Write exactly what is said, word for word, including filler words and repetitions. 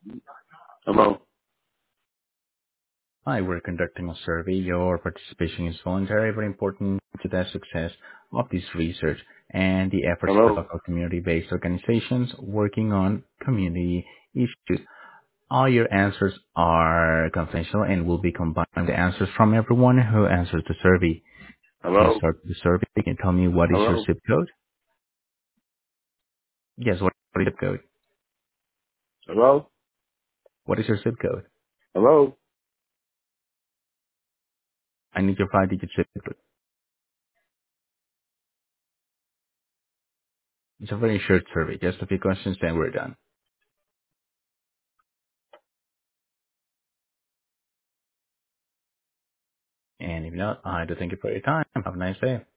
Hello? Hi, we're conducting a survey. Your participation is voluntary but important to the success of this research and the efforts of Hello? local community-based organizations working on community issues. All your answers are confidential and will be combined with the answers from everyone who answers the survey. To Hello? start the survey, can you tell me what is your Hello? zip code? Yes, what what is your zip code? Hello? What is your zip code? Hello? I need your five-digit zip code. It's a very short survey, just a few questions, then we're done. And if not, I do thank you for your time. Have a nice day.